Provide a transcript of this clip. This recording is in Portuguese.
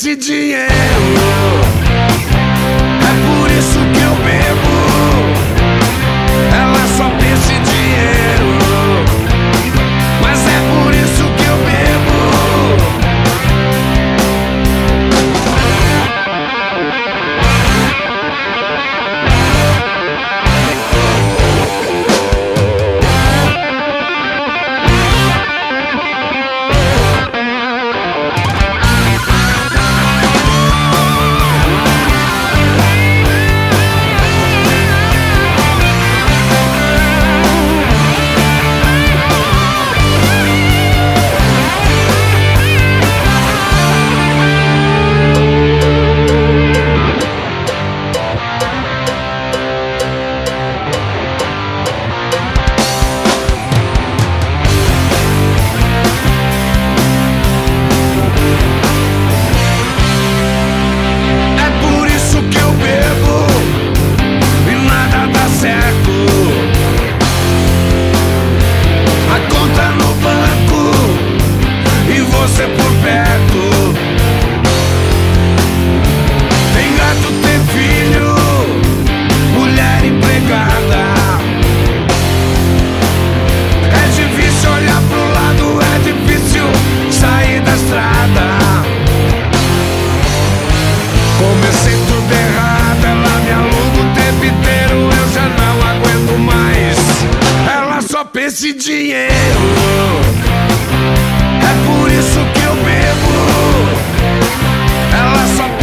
esse dinheiro. É por isso que eu bebo. Ela só pensa em dinheiro. Mas é por isso que eu bebo. Você por perto. Tem gato, tem filho, mulher empregada. É difícil olhar pro lado, é difícil sair da estrada. Comecei tudo errado, ela me aluga o tempo inteiro. Eu já não aguento mais. Ela só pensa em dinheiro. É por isso que eu bebo. Ela só